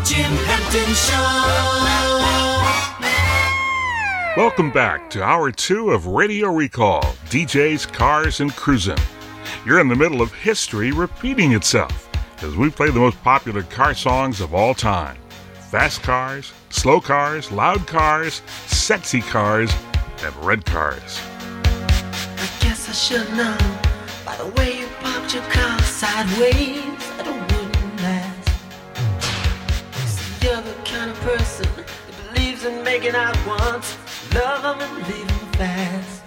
Jim Hampton Show. Welcome back to Hour 2 of Radio Recall, DJs, Cars, and Cruisin'. You're in the middle of history repeating itself as we play the most popular car songs of all time. Fast cars, slow cars, loud cars, sexy cars, and red cars. I guess I should know by the way you parked your car sideways that it wouldn't last. See, you're the kind of person that believes in making out once, love them and leave them fast.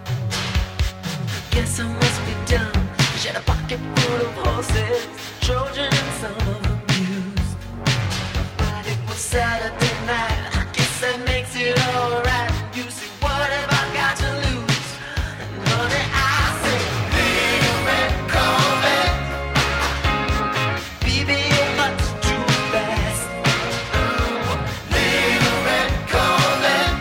I guess I must be dumb. She had a pocket full of horses, Trojan and some of them used. But it was Saturday night, I guess that makes it alright. You see, what have I got to lose? And honey, I say, little red Corvette, baby, you're much too fast. Little red Corvette,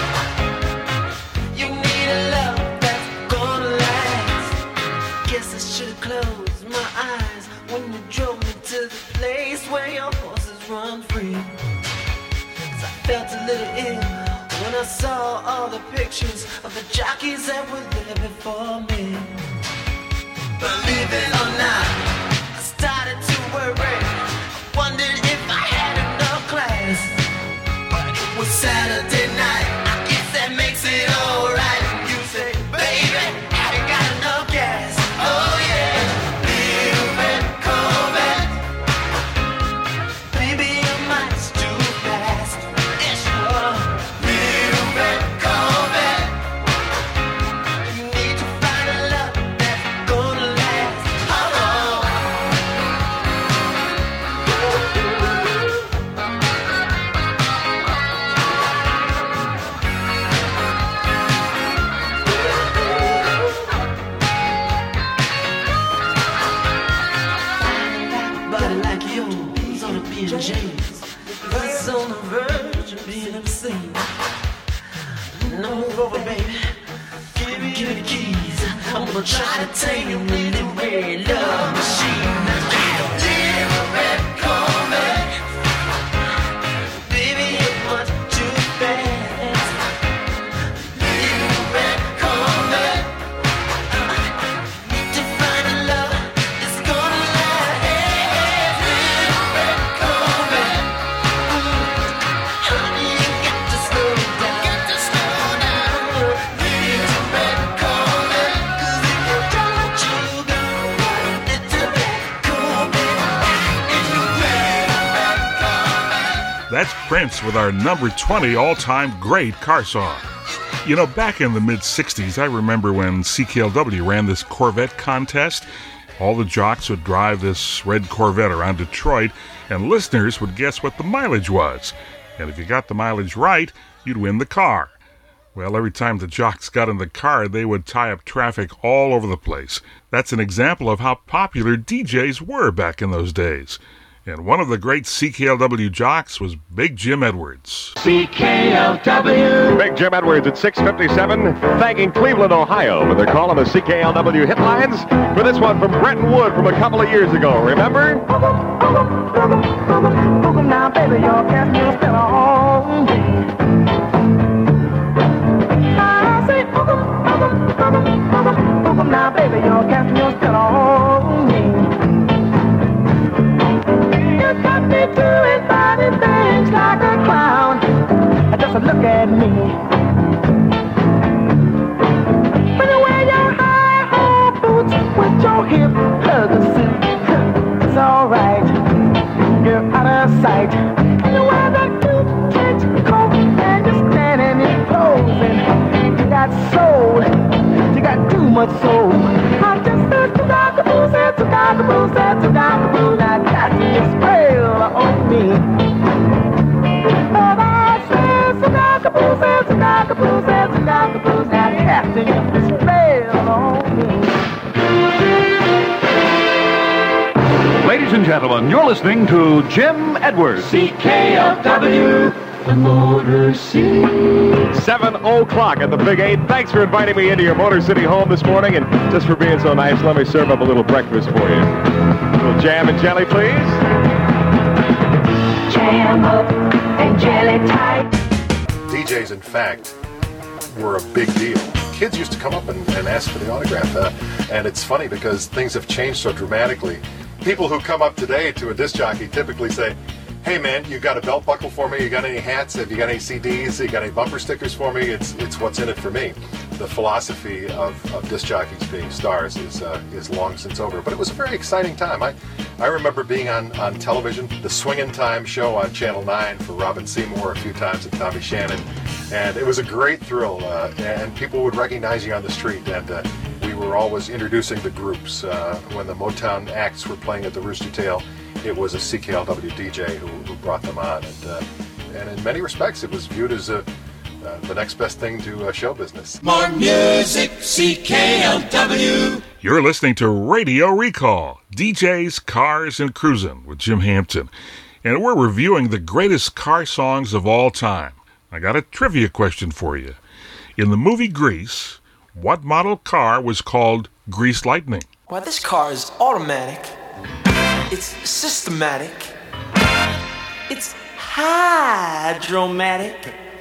you need a love that's gonna last. Guess I should've closed my eyes when you drove me to the place where your horses run free. 'Cause I felt a little ill when I saw all the pictures of the jockeys that were there before me. Believe it or not, I started to worry. I wondered if I had enough class. But it was Saturday night, I guess that makes it alright. You say, baby, have you got enough gas? Oh yeah, little red Corvette, baby, you're much too fast. Yes, you are. Little red Corvette, you need to find a love that's gonna last. Oh, body like yours on a P&J's, it's on the verge of being obscene. Now move over, baby. Give me the keys. I'm gonna try to take you in the red love machine. Little red Corvette, baby, you're much too fast. Little red Corvette, need to find a love that's gonna last. Little red Corvette, honey, you got to slow down. Little red Corvette, 'cause if you don't, you go. Little red Corvette, little red Corvette. That's Prince with our number 20 all-time great car song. You know, back in the mid-'60s, I remember when CKLW ran this Corvette contest. All the jocks would drive this red Corvette around Detroit, and listeners would guess what the mileage was. And if you got the mileage right, you'd win the car. Well, every time the jocks got in the car, they would tie up traffic all over the place. That's an example of how popular DJs were back in those days. And one of the great CKLW jocks was Big Jim Edwards. CKLW. Big Jim Edwards at 6:57, thanking Cleveland, Ohio, with their call on the CKLW hit lines for this one from Bretton Wood from a couple of years ago. Remember? Now, baby, your cat will spin on me. I say, now, baby, your cat will spin on me. You got me doing funny things like a clown. Just look at me. When you wear your high-hole boots with your hip hugger suit, it's alright. You're out of sight. And you wear that cute trench coat and you're standing and posing. You got soul. You got too much soul. I just said to Dr. Boo, said to Dr. Boo, said to Dr. Boo, that got this spell on me. But I said to Dr. Boo, said to Dr. Boo, said to Dr. Boo, that casting this spell on me. Ladies and gentlemen, you're listening to Jim Edwards. CKLW, the Motor City. 7 o'clock at the Big 8. Thanks for inviting me into your Motor City home this morning, and just for being so nice, let me serve up a little breakfast for you. A little jam and jelly, please. jam up and jelly tight. DJs, in fact, were a big deal. Kids used to come up and ask for the autograph. And it's funny because things have changed so dramatically. People who come up today to a disc jockey typically say, hey man, you got a belt buckle for me? You got any hats? Have you got any CDs? You got any bumper stickers for me? It's what's in it for me. The philosophy of disc jockeys being stars is long since over. But it was a very exciting time. I remember being on television, the Swingin' Time show on Channel 9 for Robin Seymour a few times and Tommy Shannon. And it was a great thrill. And people would recognize you on the street. And we were always introducing the groups. When the Motown acts were playing at the Rooster Tail, it was a CKLW DJ who brought them on. And in many respects, it was viewed as the next best thing to show business. More music, CKLW. You're listening to Radio Recall, DJs, Cars, and Cruisin' with Jim Hampton. And we're reviewing the greatest car songs of all time. I got a trivia question for you. In the movie Grease, what model car was called Grease Lightning? Why, this car is automatic. It's systematic. It's hydromatic.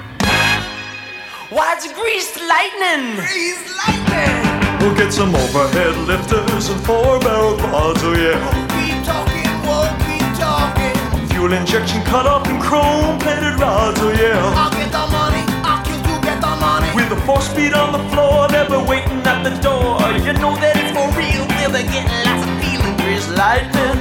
Why, it's Grease Lightning! Grease Lightning! We'll get some overhead lifters and 4-barrel quads, oh yeah. We'll keep talking. Fuel injection cut up in chrome-plated rods, oh yeah. I'll get the money, I'll kill to get the money. With a 4-speed on the floor, they'll be waiting at the door. You know that it's for real, they'll be getting lots of feeling. Grease Lightning.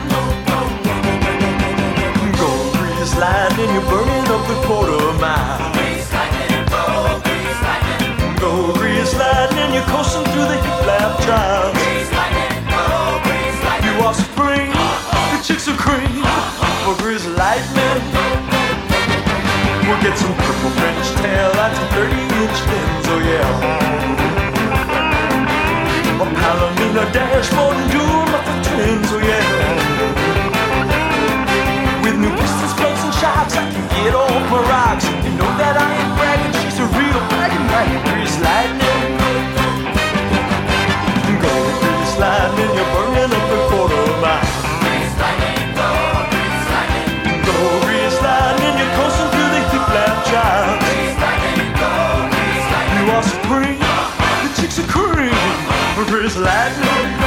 Go Grease Lightning, you're burning up the quarter mile. Grease Lightning, go Grease Lightning. Go Grease Lightning, you're coasting through the hip lap trials. Grease Lightning, go Grease Lightning. You are spring, the chicks are cream for Grease Lightning. We'll get some purple French tail lights and 30-inch fins, oh yeah. A Palomino dashboard and dual muffler twins, oh yeah. With new pistons, plugs, and shocks, I can get off my rocks. You know that I ain't bragging, she's a real bragging right. Grease Lightning. Go Grease Lightning, you're burning up the quarter mile. Grease Lightning, go Grease Lightning. Go Grease Lightning, you're coasting through the hip lap child. Grease Lightning, go Grease Lightning. You are supreme, the chicks are cream for Grease Lightning.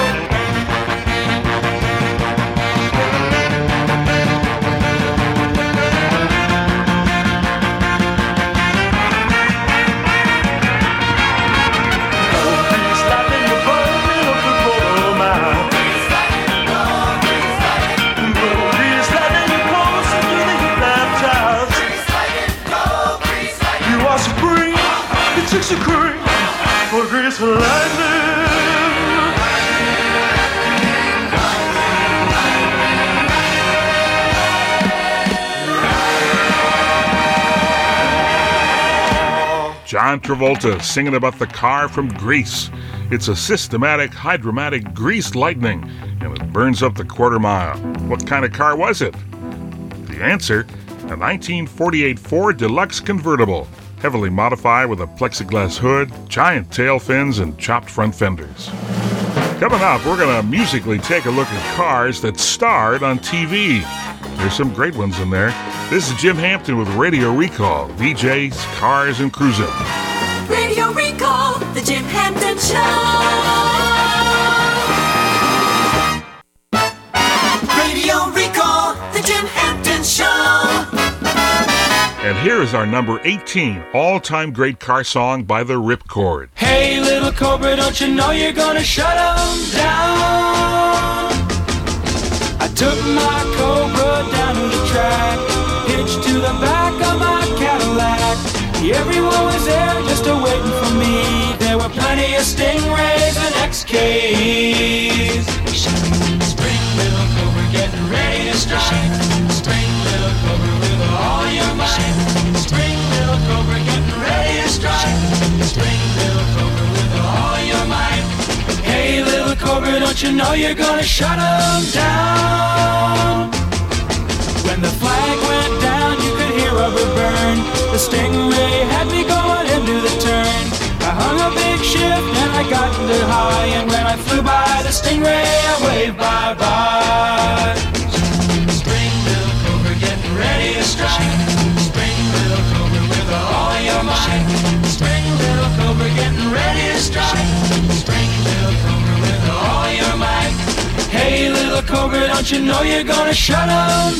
Chicks are cream for Grease Lightning. John Travolta singing about the car from Grease. It's a systematic, hydromatic Grease Lightning, and it burns up the quarter mile. What kind of car was it? The answer, a 1948 Ford Deluxe convertible, heavily modified with a plexiglass hood, giant tail fins, and chopped front fenders. Coming up, we're going to musically take a look at cars that starred on TV. There's some great ones in there. This is Jim Hampton with Radio Recall, DJs, Cars, and Cruisin'. Radio Recall, the Jim Hampton Show. Radio Recall, the Jim Hampton Show. And here is our number 18 all-time great car song by the Ripcord. Hey, little Cobra, don't you know you're gonna shut 'em down? I took my Cobra down to the track, hitched to the back of my Cadillac. Everyone was there just a-waiting for me. There were plenty of Stingrays and XKs. Spring, little Cobra, getting ready to strike. Spring, little Cobra, with all your might. Spring, little Cobra, getting ready to strike. Spring, little Cobra, with all your might. Hey, little Cobra, don't you know you're gonna shut 'em down? When the flag went down, you could hear rubber burn. The Stingray had me going into the turn. I hung a big shift and I got into high. And when I flew by the Stingray, I waved bye-bye. Spring, little Cobra, getting ready. little Cobra, don't you know you're gonna shut them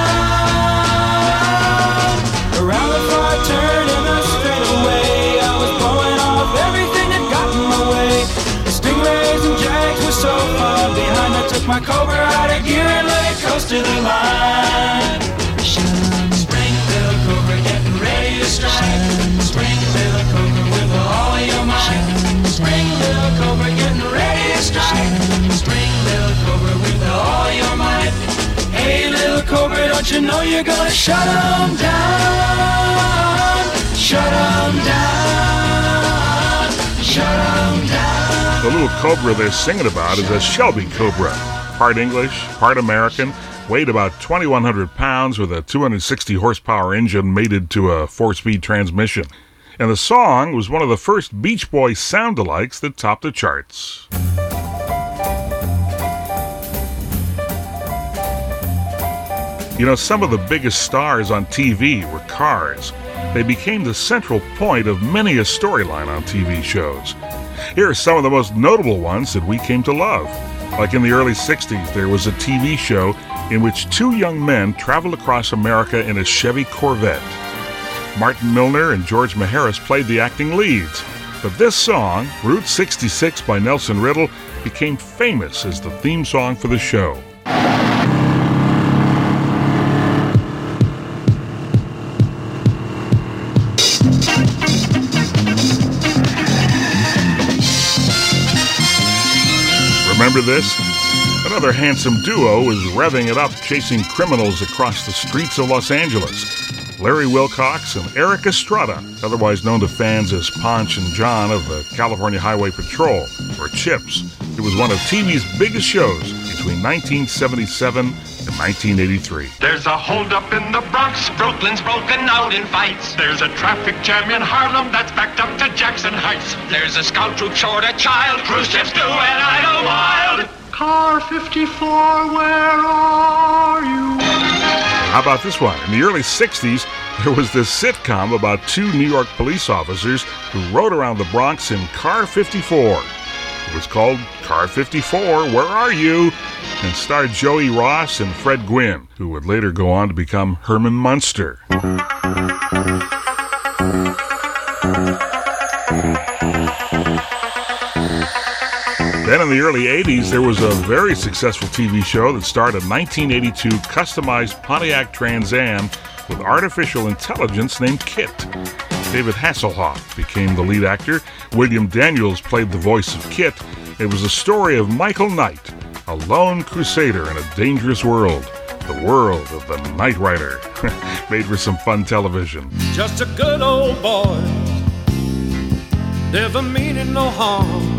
down? Around the far turn in a straightaway, I was blowing off everything that got in my way. The Stingrays and Jags were so far behind, I took my Cobra out of gear and let it coast to the line. Spring, little Cobra, getting ready to strike. Spring, little Cobra, with all of your might. Spring, little Cobra, getting ready to strike. Spring, little Cobra, with all your might. Hey, little Cobra, don't you know you're gonna shut them down? Shut them down. Shut them down. The little Cobra they're singing about is a Shelby Cobra. Part English, part American, weighed about 2,100 pounds with a 260 horsepower engine mated to a 4-speed transmission. And the song was one of the first Beach Boys sound-alikes that topped the charts. You know, some of the biggest stars on TV were cars. They became the central point of many a storyline on TV shows. Here are some of the most notable ones that we came to love. Like in the early 60s, there was a TV show in which two young men traveled across America in a Chevy Corvette. Martin Milner and George Maharis played the acting leads, but this song, Route 66 by Nelson Riddle, became famous as the theme song for the show. Remember this? Another handsome duo was revving it up, chasing criminals across the streets of Los Angeles. Larry Wilcox and Eric Estrada, otherwise known to fans as Ponch and John of the California Highway Patrol, or CHiPs. It was one of TV's biggest shows between 1977 and 1983. There's a holdup in the Bronx, Brooklyn's broken out in fights. There's a traffic jam in Harlem that's backed up to Jackson Heights. There's a scout troop short a child, cruise ships do and idle wild. Car 54, where are you? How about this one? In the early 60s, there was this sitcom about two New York police officers who rode around the Bronx in Car 54. It was called Car 54, Where Are You? And starred Joey Ross and Fred Gwynne, who would later go on to become Herman Munster. Then in the early 80s, there was a very successful TV show that starred a 1982 customized Pontiac Trans Am with artificial intelligence named KITT. David Hasselhoff became the lead actor. William Daniels played the voice of KITT. It was a story of Michael Knight, a lone crusader in a dangerous world. The world of the Knight Rider. Made for some fun television. Just a good old boy, never meaning no harm.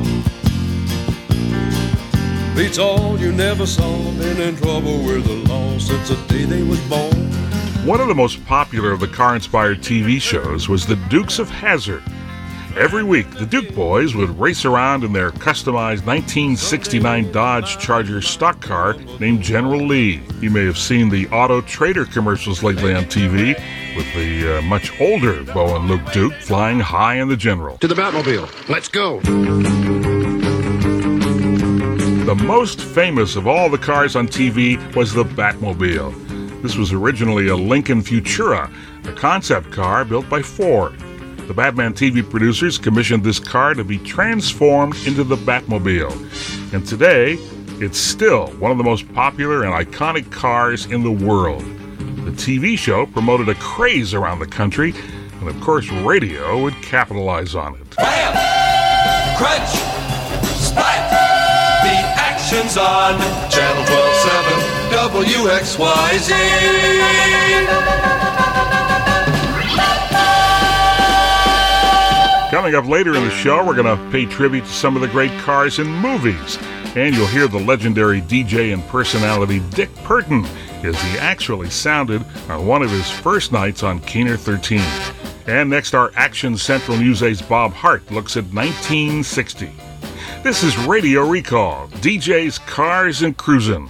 Beats all you never saw, been in trouble with the law since the day they was born. One of the most popular of the car-inspired TV shows was The Dukes of Hazzard. Every week, the Duke boys would race around in their customized 1969 Dodge Charger stock car named General Lee. You may have seen the Auto Trader commercials lately on TV with the much older Bo and Luke Duke flying high in the General. To the Batmobile. Let's go. The most famous of all the cars on TV was the Batmobile. This was originally a Lincoln Futura, a concept car built by Ford. The Batman TV producers commissioned this car to be transformed into the Batmobile. And today, it's still one of the most popular and iconic cars in the world. The TV show promoted a craze around the country, and of course radio would capitalize on it. Bam! Crunch! Splat! The action's on Channel 12/7 WXYZ. Coming up later in the show, we're going to pay tribute to some of the great cars in movies. And you'll hear the legendary DJ and personality Dick Burton as he actually sounded on one of his first nights on Keener 13. And next, our Action Central News ace Bob Hart looks at 1960. This is Radio Recall, DJ's Cars and Cruisin'.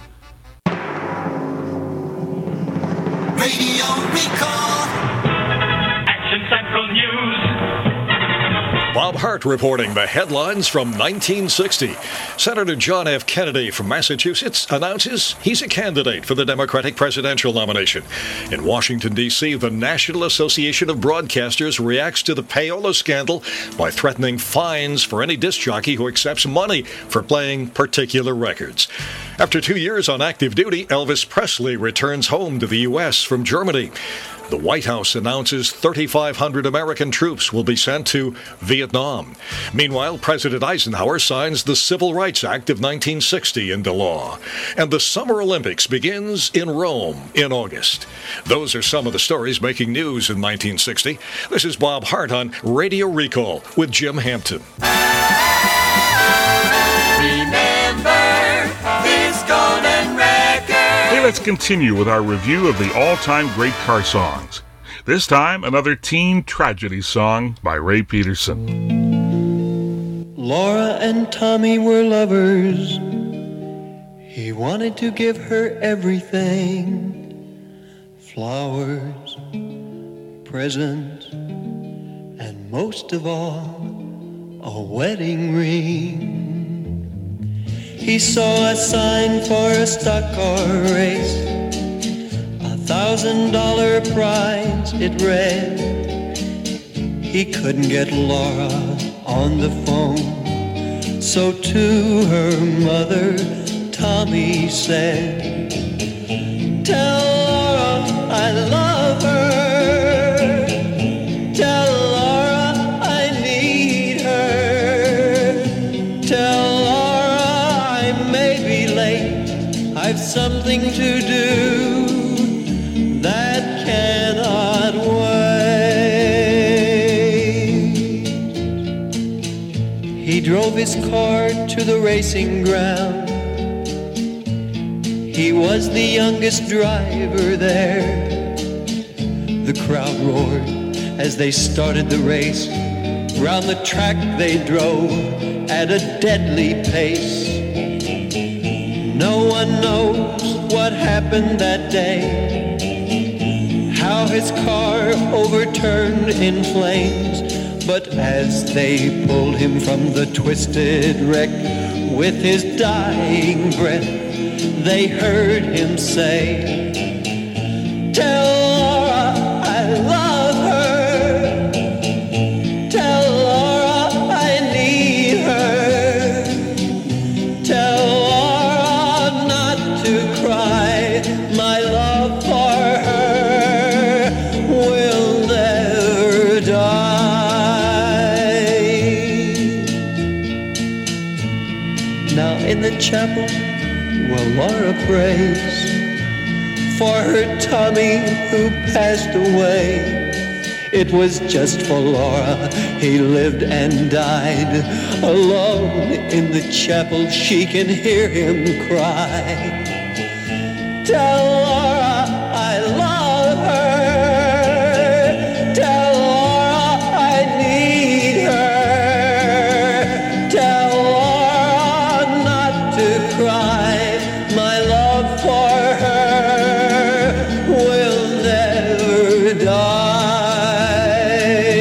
Radio Recall. Action Central News. Bob Hart reporting the headlines from 1960. Senator John F. Kennedy from Massachusetts announces he's a candidate for the Democratic presidential nomination. In Washington, D.C., the National Association of Broadcasters reacts to the payola scandal by threatening fines for any disc jockey who accepts money for playing particular records. After 2 years on active duty, Elvis Presley returns home to the U.S. from Germany. The White House announces 3,500 American troops will be sent to Vietnam. Meanwhile, President Eisenhower signs the Civil Rights Act of 1960 into law. And the Summer Olympics begins in Rome in August. Those are some of the stories making news in 1960. This is Bob Hart on Radio Recall with Jim Hampton. Remember this golden record. Hey, let's continue with our review of the all-time great car songs. This time, another teen tragedy song by Ray Peterson. Laura and Tommy were lovers. He wanted to give her everything. Flowers, presents, and most of all, a wedding ring. He saw a sign for a stock car race, $1,000 prize it read. He couldn't get Laura on the phone, so to her mother, Tommy said, "Tell Laura I love her. Tell Laura I need her. Tell I've something to do that cannot wait." He drove his car to the racing ground. He was the youngest driver there. The crowd roared as they started the race. Round the track they drove at a deadly pace. No one knows what happened that day, how his car overturned in flames. But as they pulled him from the twisted wreck, with his dying breath, they heard him say, "Tell Laura I love her. Tell Laura I need her. Tell to cry, my love for her will never die." Now in the chapel, well, Laura prays for her Tommy who passed away. It was just for Laura he lived and died. Alone in the chapel she can hear him cry, "Tell Laura I love her. Tell Laura I need her. Tell Laura not to cry. My love for her will never die."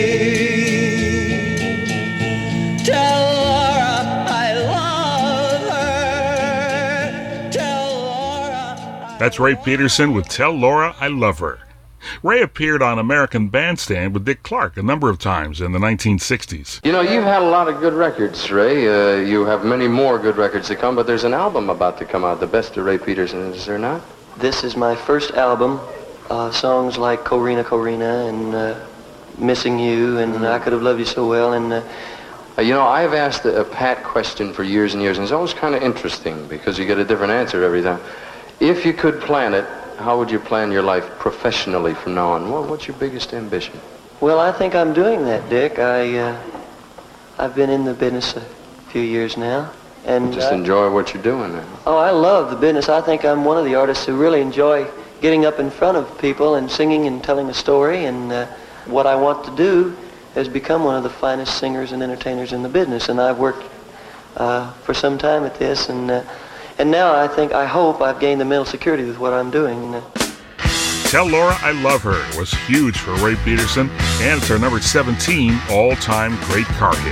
Tell Laura I love her. Tell Laura. That's Ray Peterson with Tell Laura I Love Her. Ray appeared on American Bandstand with Dick Clark a number of times in the 1960s. You know, you've had a lot of good records, Ray. You have many more good records to come, but there's an album about to come out, the best of Ray Peterson, is there not? This is my first album. Songs like Corina, Corina, and Missing You, and I Could Have Loved You So Well, and... you know, I've asked a pat question for years and years, and it's always kind of interesting because you get a different answer every time. If you could plan it, how would you plan your life professionally from now on? What's your biggest ambition? Well, I think I'm doing that, Dick. I've been in the business a few years now. And just enjoy what you're doing then. Oh, I love the business. I think I'm one of the artists who really enjoy getting up in front of people and singing and telling a story. And what I want to do is become one of the finest singers and entertainers in the business. And I've worked for some time at this. And now I hope I've gained the mental security with what I'm doing. Tell Laura I Love Her was huge for Ray Peterson, and it's our number 17 all-time great car hit.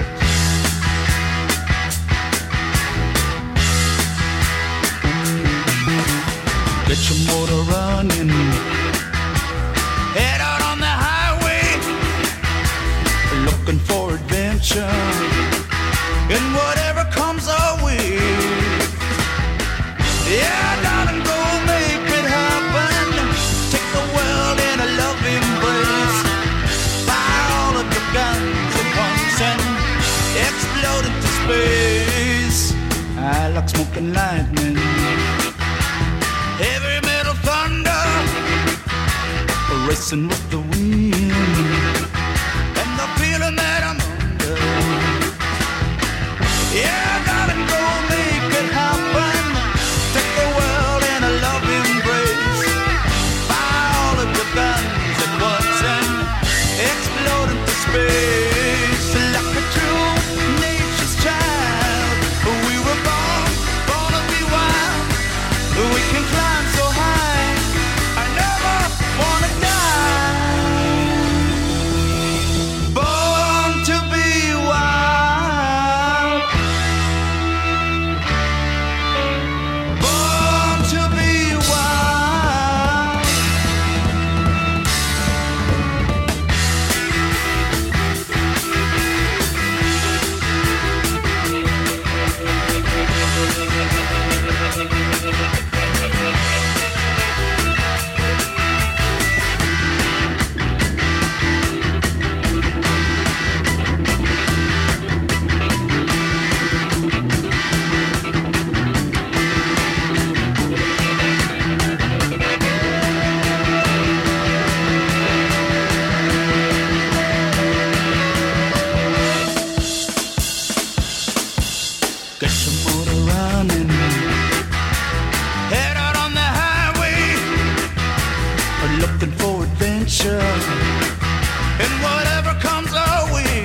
Get your motor running, head out on the highway, looking for adventure, and whatever comes our way. Yeah, darling, go make it happen. Take the world in a love embrace. Fire all of your guns at once and explode into space. I like smoking lightning, heavy metal thunder, racing with the wind, and the feeling that I'm under. Yeah, darling, go make it happen. Take the world in a love embrace. Fire all of your guns at once and explode into space. Like a true nature's child, we were born to be wild. We can climb so high, I never wanna die. Born to be wild. Born to be wild. Get your motor running, head out on the highway, looking for adventure, and whatever comes our way.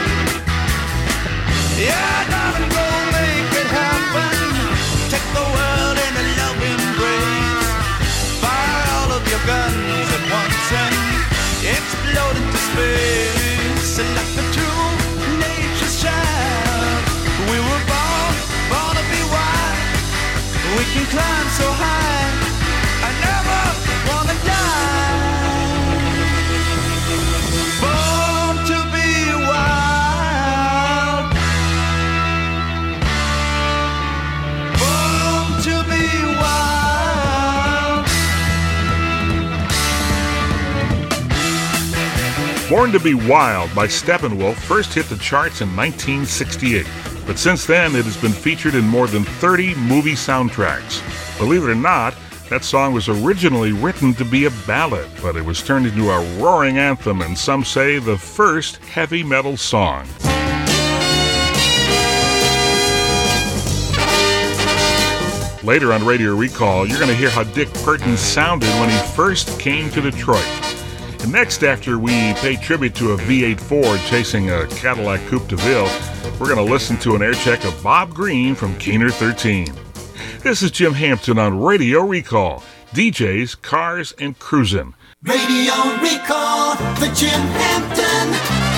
Yeah, darling, go make it happen. Take the world in a love embrace. Fire all of your guns at once and explode into space. Like the true nature's child, we were born to be wild. We can climb so high, I never wanna die. Born to be wild. Born to be wild. Born to be Wild by Steppenwolf first hit the charts in 1968. But since then, it has been featured in more than 30 movie soundtracks. Believe it or not, that song was originally written to be a ballad, but it was turned into a roaring anthem, and some say the first heavy metal song. Later on Radio Recall, you're going to hear how Dick Burton sounded when he first came to Detroit. And next, after we pay tribute to a V8 Ford chasing a Cadillac Coupe de Ville, we're going to listen to an air check of Bob Green from Keener 13. This is Jim Hampton on Radio Recall, DJs, Cars, and Cruisin'. Radio Recall, the Jim Hampton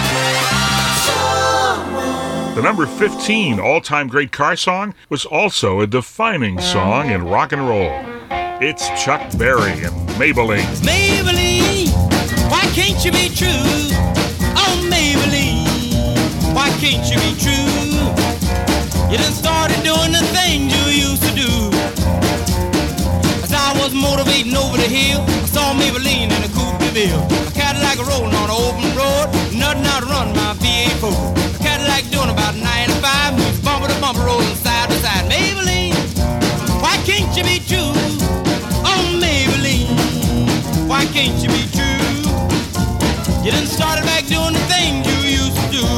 Show. The number 15 all-time great car song was also a defining song in rock and roll. It's Chuck Berry and Maybelline. Maybelline, why can't you be true? Oh, Maybelline, why can't you be true? You done started doing the things you used to do. As I was motivating over the hill, I saw Maybelline in a Coupe de Ville. A Cadillac rolling on an open road, nothing out to run my V8 Ford. A Cadillac doing about 95, moves bumper to bumper, rolling side to side. Maybelline, why can't you be true? Oh, Maybelline, why can't you be true? You done started back doing the things you used to do.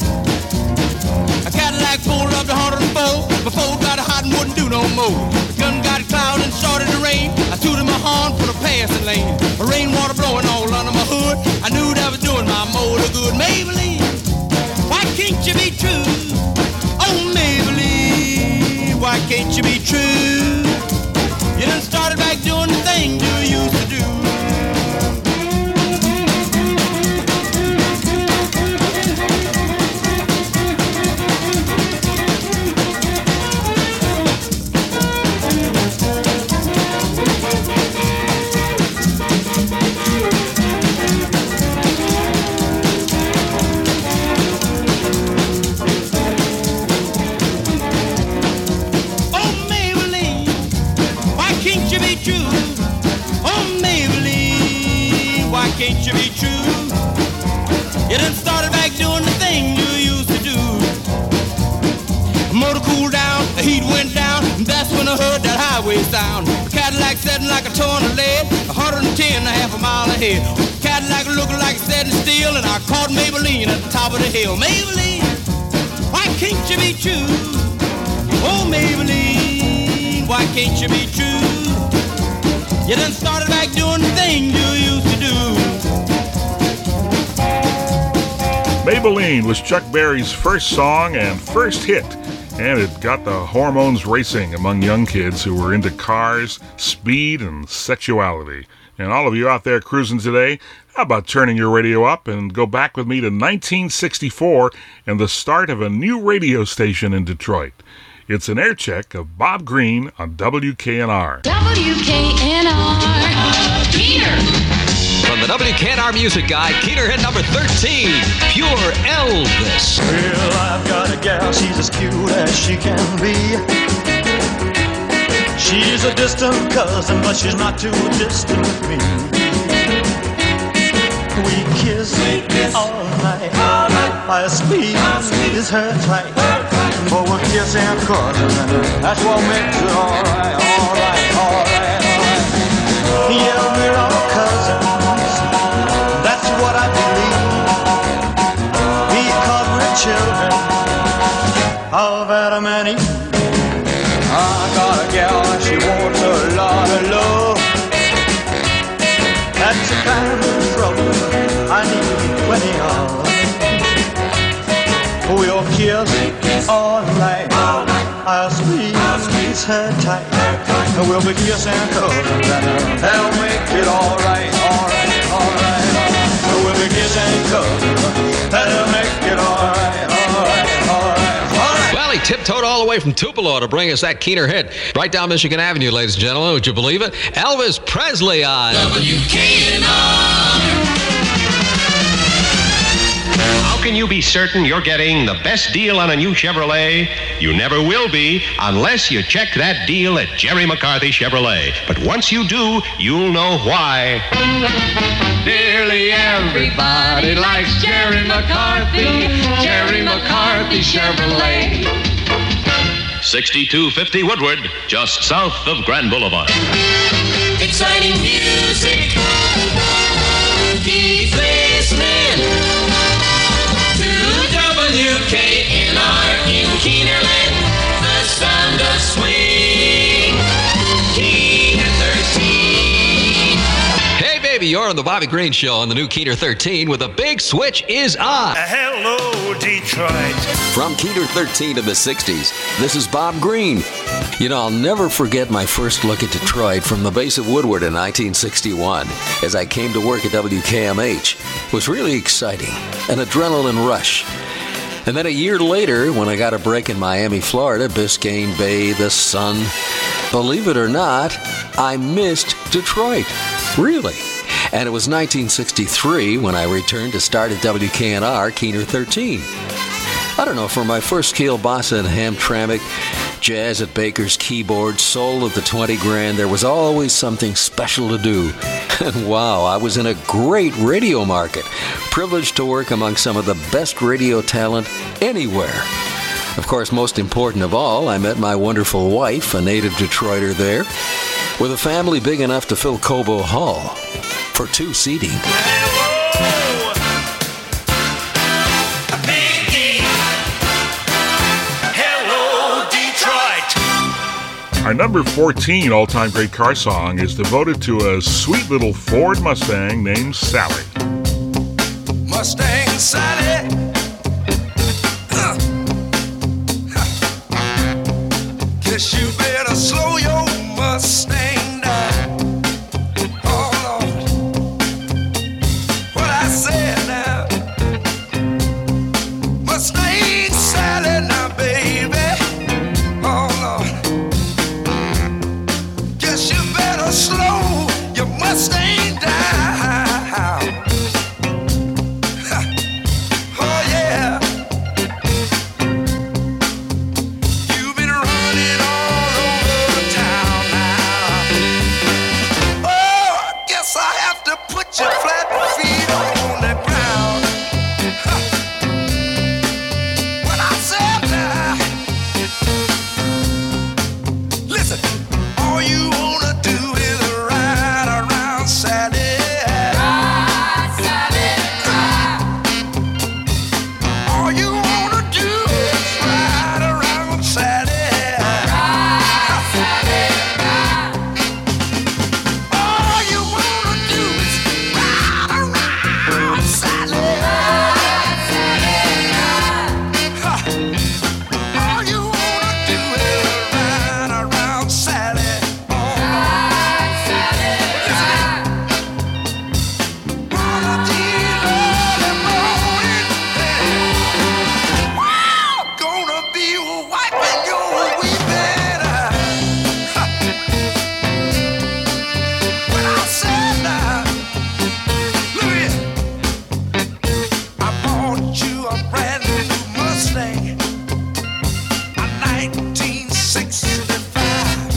A Cadillac pulled up to 104, before got hot and wouldn't do no more. The gun got cloud and started to rain. I tooted my horn for the passing lane. The rainwater blowing all under my hood. I knew that was doing my motor good. Maybelline, why can't you be true? Oh, Maybelline, why can't you be true? You done started back doing the thing you used to do. true? Oh, Maybelline, why can't you be true? You done started back doing the thing you used to do. Motor cooled down, the heat went down, and that's when I heard that highway sound. The Cadillac setting like a ton of lead, 110 a half a mile ahead. Cadillac looking like it's setting steel, and I caught Maybelline at the top of the hill. Maybelline, why can't you be true? Oh, Maybelline, why can't you be true? You done started back doing the thing you used to do. Maybelline was Chuck Berry's first song and first hit, and it got the hormones racing among young kids who were into cars, speed, and sexuality. And all of you out there cruising today, how about turning your radio up and go back with me to 1964 and the start of a new radio station in Detroit. It's an air check of Bob Green on WKNR. WKNR. Keener. From the WKNR Music Guide, Keener hit number 13, Pure Elvis. Well, I've got a gal, she's as cute as she can be. She's a distant cousin, but she's not too distant with me. We kiss all night. I squeeze her tight. But we're kissing and cuddling, that's what makes it alright, alright, alright, alright. Yeah, we're all cousins, that's what I believe. Because we're children of Adam and Eve. I got a gal and she wants a lot of love. That's the kind of trouble I need plenty of. We'll kiss all night. I'll squeeze her tight. And we'll be kissing and cuddling. That'll make it alright, alright, alright. We'll be kissing and cuddling. That'll make it alright, alright, alright, alright. Well, he tiptoed all the way from Tupelo to bring us that Keener hit. Right down Michigan Avenue, ladies and gentlemen. Would you believe it? Elvis Presley on WKNR. How can you be certain you're getting the best deal on a new Chevrolet? You never will be unless you check that deal at Jerry McCarthy Chevrolet. But once you do, you'll know why. Nearly everybody likes Jerry McCarthy. Jerry McCarthy Chevrolet. 6250 Woodward, just south of Grand Boulevard. Exciting music. Keep listening. WKNR in Keenerland, the sound of swing. Keener 13. Hey, baby, you're on the Bobby Green Show on the new Keener 13 with a big switch is on. Hello, Detroit. From Keener 13 in the 60s, this is Bob Green. You know, I'll never forget my first look at Detroit from the base of Woodward in 1961 as I came to work at WKMH. It was really exciting, an adrenaline rush. And then a year later, when I got a break in Miami, Florida, Biscayne Bay, the sun, believe it or not, I missed Detroit. Really. And it was 1963 when I returned to start at WKNR, Keener 13. I don't know, for my first kielbasa and Hamtramck, jazz at Baker's keyboard, soul at the 20 grand, there was always something special to do. And wow, I was in a great radio market, privileged to work among some of the best radio talent anywhere. Of course, most important of all, I met my wonderful wife, a native Detroiter there, with a family big enough to fill Cobo Hall for 2 seating. Our number 14 all-time great car song is devoted to a sweet little Ford Mustang named Sally. Mustang Sally. Guess you better slow your Mustang down. Oh, Lord. What I said now. Mustang Sally now, baby. Oh, Lord. Guess you better slow your Mustang down. Oh yeah. You've been running all over you wanna do is ride around Sally. Ride, Sally, ride. All you wanna do is ride around Sally. Ride, Sally, ride. All you wanna do is ride around Sally. Ride, Sally, ride. All you wanna do is ride around Sally. Ride, Sally, ride. One of these early morning days, wow, gonna be wiping your weeping eye. When I said that, look at it. I bought you a brand new Mustang, a 1965.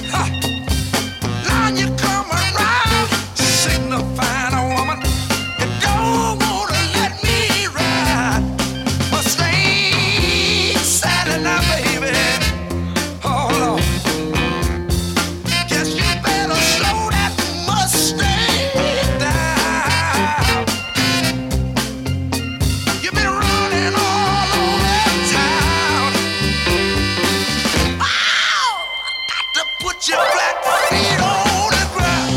Now you come around, signifying a woman you don't wanna let me ride. Mustang Sally, now baby, hold on. Guess you better slow that Mustang down. You've been running all over town. Ow! Got to put your flat feet on the ground.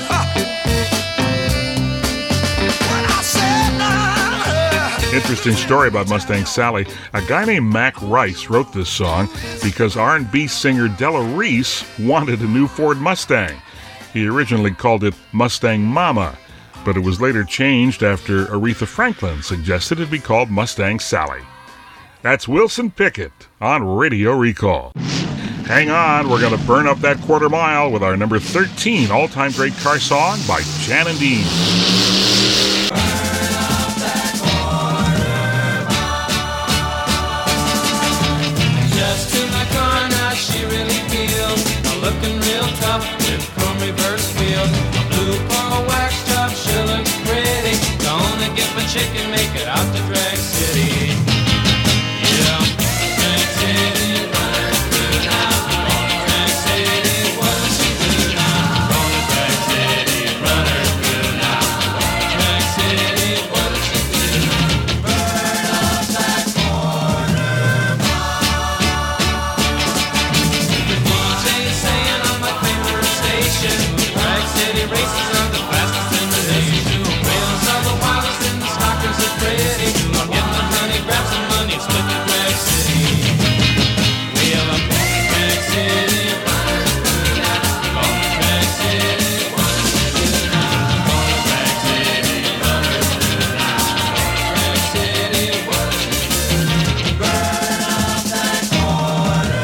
When I said nah, Interesting story about Mustang Sally. A guy named Mac Rice wrote this song because R&B singer Della Reese wanted a new Ford Mustang. He originally called it Mustang Mama, but it was later changed after Aretha Franklin suggested it be called Mustang Sally. That's Wilson Pickett on Radio Recall. Hang on, we're going to burn up that quarter mile with our number 13 all-time great car song by Jan and Dean. Just in my car now, she really feels looking real tough with chrome reverse wheels. A blue Paul wax job, she looks pretty. Gonna get my chicken, make it out to Drag City. Yeah, Drag City, running through now. Drag City, what does she do now? Gonna Drag City, run her through now. Drag City, what does she do? Burn up that corner the DJ saying on my favorite station, Drag City races are the fastest in the nation. Whales are the wildest and the stalkers are pretty. I'll get the honey, grab some money, split the Drag City. We have a Drag City, running through now. Going to Drag City, what does she do now? Going to Drag City, running through now. Drag City, what does she do? Burn up that corner.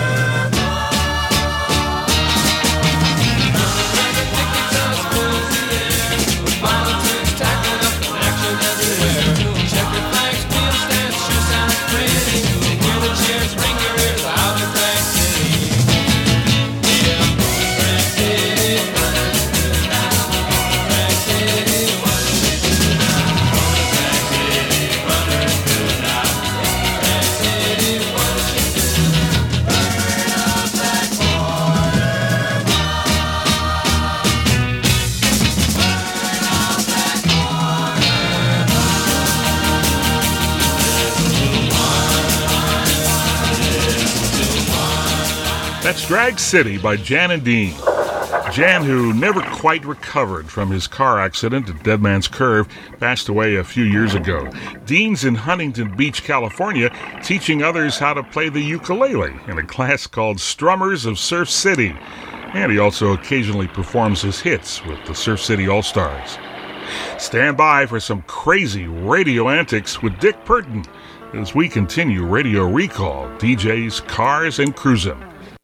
That's Drag City by Jan and Dean. Jan, who never quite recovered from his car accident at Dead Man's Curve, passed away a few years ago. Dean's in Huntington Beach, California, teaching others how to play the ukulele in a class called Strummers of Surf City. And he also occasionally performs his hits with the Surf City All-Stars. Stand by for some crazy radio antics with Dick Burton as we continue Radio Recall, DJs, Cars, and Cruisin'.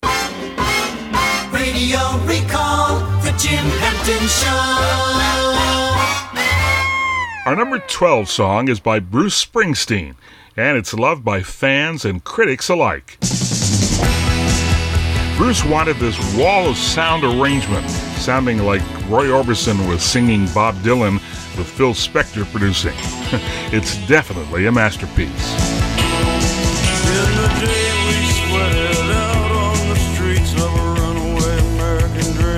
Radio Recall, the Jim Hampton Show. Our number 12 song is by Bruce Springsteen, and it's loved by fans and critics alike. Bruce wanted this wall of sound arrangement, sounding like Roy Orbison was singing Bob Dylan with Phil Spector producing. It's definitely a masterpiece. In the day we sweated out on the streets of a runaway American dream.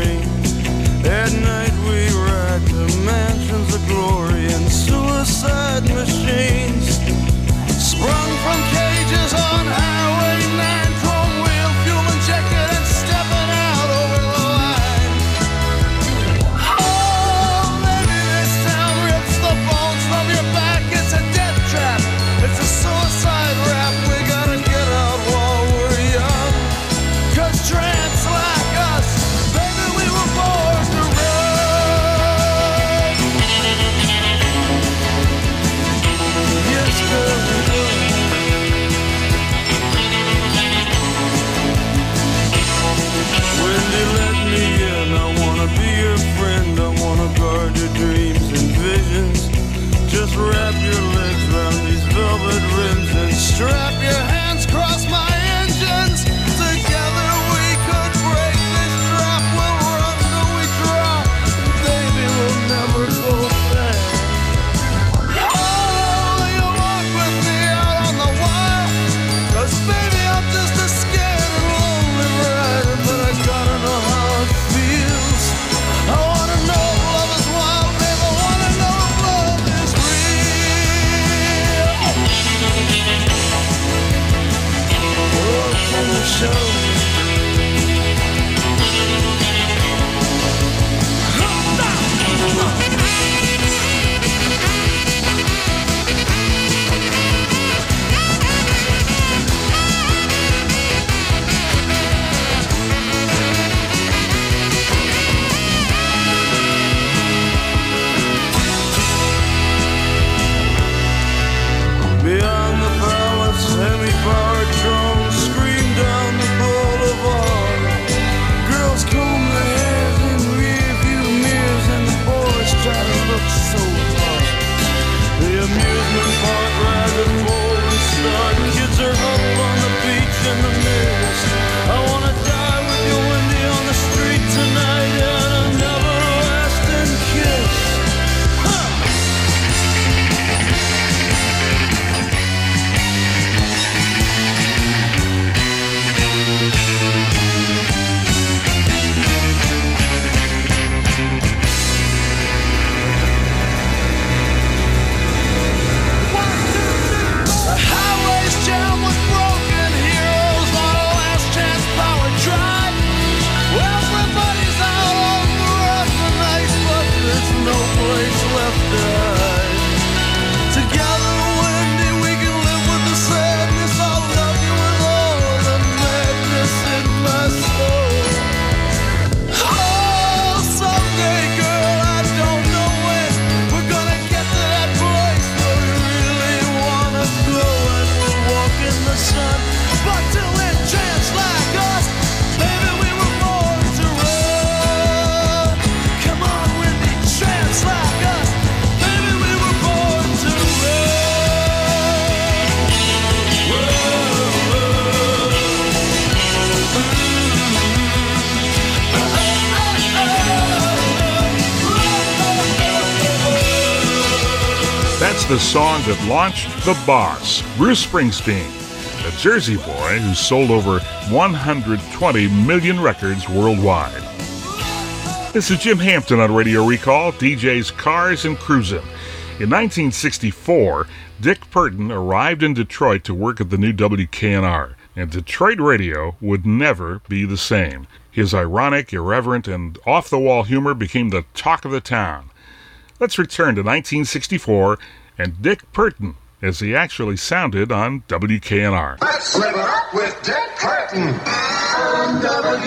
That's the song that launched the boss, Bruce Springsteen, a Jersey boy who sold over 120 million records worldwide. This is Jim Hampton on Radio Recall, DJ's Cars and Cruisin'. In 1964, Dick Burton arrived in Detroit to work at the new WKNR, and Detroit radio would never be the same. His ironic, irreverent, and off-the-wall humor became the talk of the town. Let's return to 1964 and Dick Burton as he actually sounded on WKNR. Let's live it up with Dick Burton on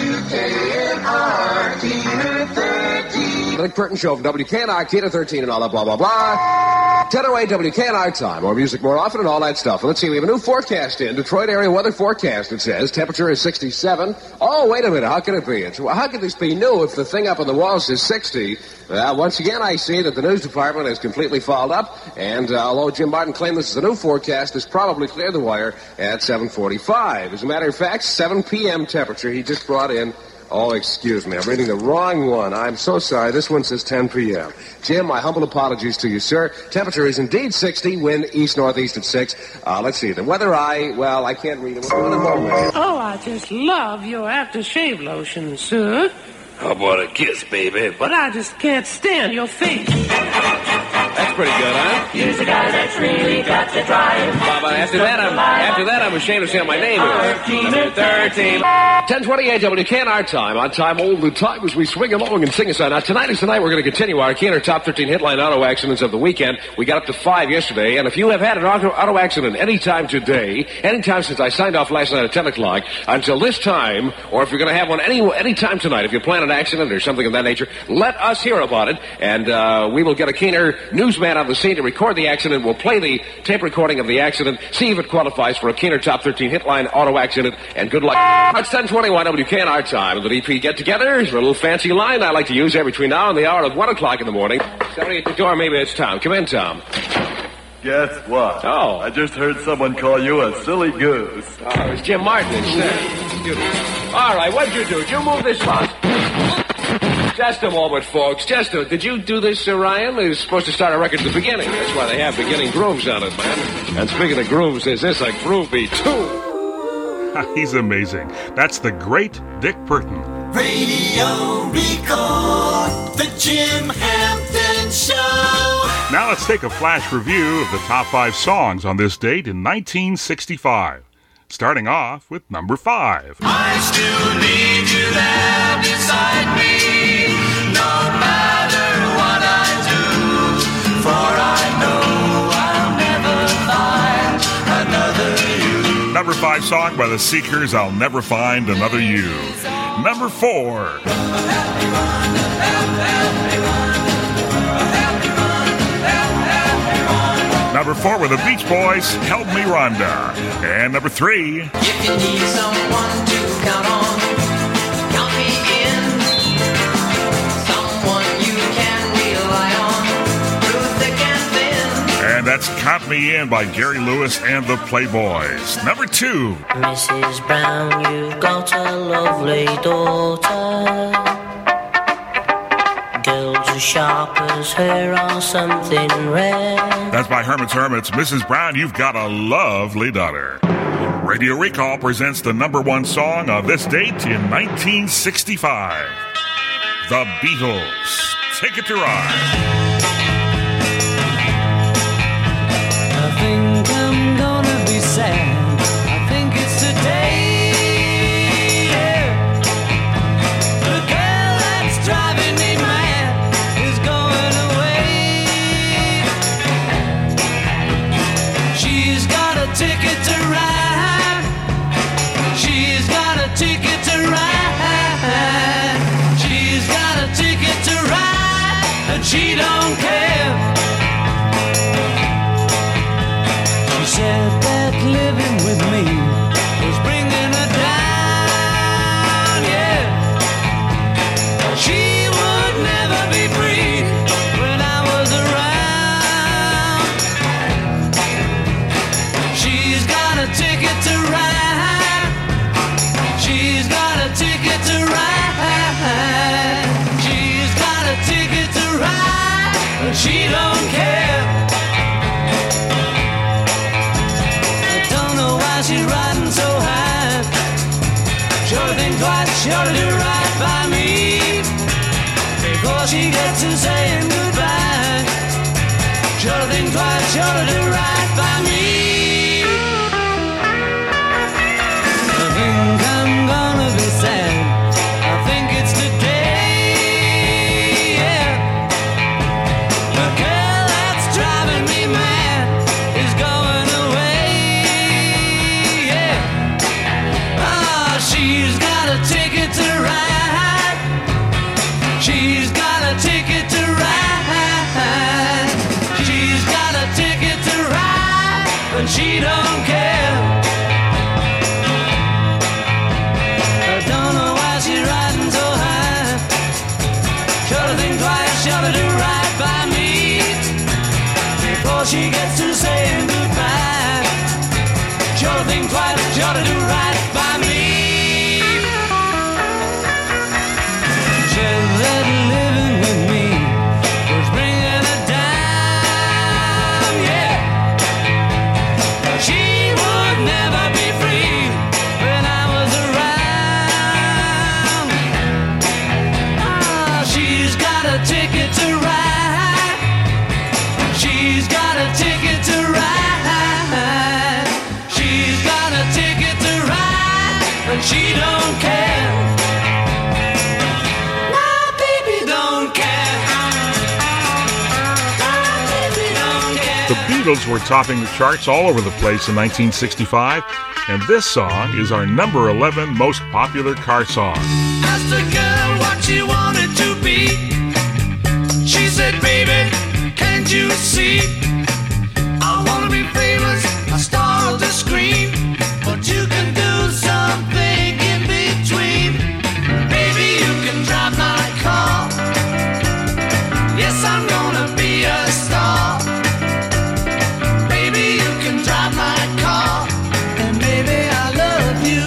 WKNR, Keener 13. Dick Burton Show from WKNR, Keener 13, and all that blah, blah, blah. 10:08 WKNR time. More music more often and all that stuff. And let's see, we have a new forecast in. Detroit area weather forecast, it says. Temperature is 67. Oh, wait a minute. How can it be? How can this be new if the thing up on the wall says 60? Once again, I see that the news department is completely fouled up. And although Jim Martin claimed this is a new forecast, this probably cleared the wire at 7:45. As a matter of fact, 7 p.m. temperature he just brought in. Oh, excuse me. I'm reading the wrong one. I'm so sorry. This one says 10 p.m. Jim, my humble apologies to you, sir. Temperature is indeed 60. Wind east-northeast at 6. Let's see. The weather I can't read it. One moment. Oh, I just love your aftershave lotion, sir. How about a kiss, baby? But I just can't stand your face. That's pretty good, huh? He's the guy that's really got to drive. But after that, I'm ashamed to say my name. 13. 10:28 WKNR time. On time all the time as we swing along and sing a song. Now, tonight is the night we're going to continue our Keener Top 13 Hitline Auto Accidents of the weekend. We got up to 5 yesterday, and if you have had an auto accident any time today, any time since I signed off last night at 10 o'clock, until this time, or if you're going to have one any time tonight, if you plan an accident or something of that nature, let us hear about it, and we will get a Keener newsman on the scene to record the accident. We'll play the tape recording of the accident, see if it qualifies for a Keener Top 13 Hitline Auto Accident, and good luck. It's 10:21 WKNR time, and the DP get-together is a little fancy line I like to use every between now and the hour of 1 o'clock in the morning. Somebody at the door, maybe it's Tom. Come in, Tom. Guess what? Oh. I just heard someone call you a silly goose. Oh, it was Jim Martin instead. All right, what'd you do? Did you move this box? Just a moment, folks. Did you do this, Ryan? It was supposed to start a record at the beginning. That's why they have beginning grooves on it, man. And speaking of grooves, is this a groovy too? He's amazing. That's the great Dick Burton. Radio Recall, the Jim Hampton Show. Now let's take a flash review of the top 5 songs on this date in 1965. Starting off with number 5. I still need you there beside me, no matter what I do, for I know I'll never find another you. Number 5 song by the Seekers, I'll Never Find Another You. Number 4. Number 4 with the Beach Boys, Help Me Rhonda. And number 3. If you need someone to count on, count me in. Someone you can rely on, through thick and thin. And that's Count Me In by Gary Lewis and the Playboys. Number 2. Mrs. Brown, you've got a lovely daughter. Girls as sharp as her are something rare. That's by Herman's Hermits. Mrs. Brown, you've got a lovely daughter. Radio Recall presents the number 1 song on this date in 1965. The Beatles. Ticket to Ride. I think I'm gonna be sad. I think it's today. The girl that's driving me mad is going away. She's got a ticket to ride. She's got a ticket to ride. She's got a ticket to ride, and she don't care. She said that living with me was bringing her down, yeah. She would never be free when I was around. She's got a ticket to ride. She's got a ticket to ride. She's got a ticket to ride. She she gets to saying goodbye. Sure to think twice, sure to do right by me. I think I'm gonna be sad. I think it's today, yeah. The girl that's driving me mad is going away, yeah. Ah, she's got a ticket to ride. She's got a ticket to ride. She's got a ticket to ride, but she don't care. I don't know why she's riding so high. Sure to think twice, sure to do right by me before she gets to saying goodbye. Sure to think twice, sure to do right by me. Said that living with me was bringing her down, yeah. She would never be free when I was around. Ah, she's got a ticket to ride. She's got a ticket to ride. She's got a ticket to ride, but she don't care. My baby don't care. My baby don't care. The Beatles were topping the charts all over the place in 1965, and this song is our number 11 most popular car song. Asked a girl what she wanted to be. She said, baby, can't you see? I wanna be famous, a star of the screen, but you can do something in between. Baby, you can drive my car. Yes, I'm gonna be a star. Baby, you can drive my car, and baby, I love you.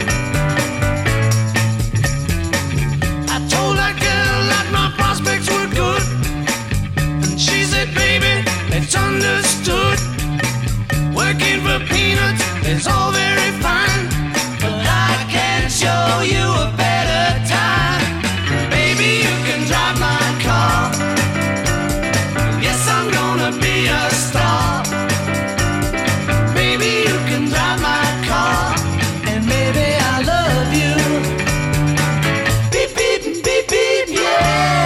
I told that girl that my prospects were good, and she said, baby, it's understood. Working for peanuts is all very fine, but I can show you a better time. Baby, you can drive my car. Yes, I'm gonna be a star. Baby, you can drive my car, and baby, I love you. Beep, beep, beep, beep, yeah.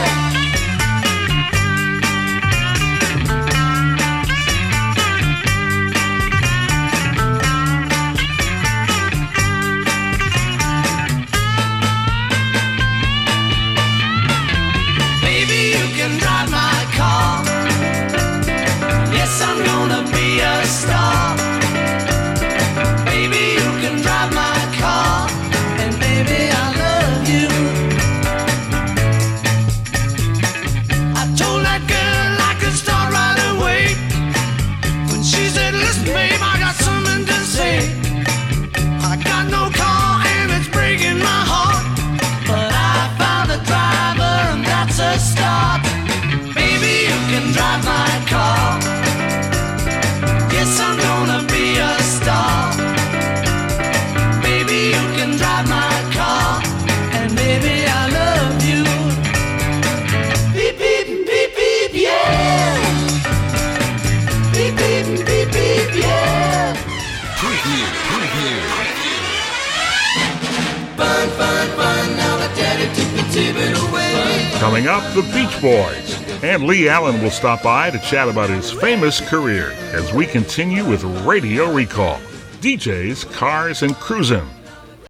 Baby, you can drive my car. Yes, I'm gonna be a star. Baby, you can drive my car, and baby, I love you. I told that girl I could start right away. When she said, listen, babe, I got something to say. I got no car and it's breaking my heart, but I found a driver and that's a start. Baby, you can drive my car. Yes, I'm gonna be a star. Baby, you can drive my car, and baby, I love you. Beep, beep, beep, beep, yeah. Beep, beep, beep, beep, yeah. Preview. Fun, fun, fun, now that daddy took the tippet away. Coming up, the Beach Boys. And Lee Allen will stop by to chat about his famous career as we continue with Radio Recall. DJs, Cars, and Cruisin'.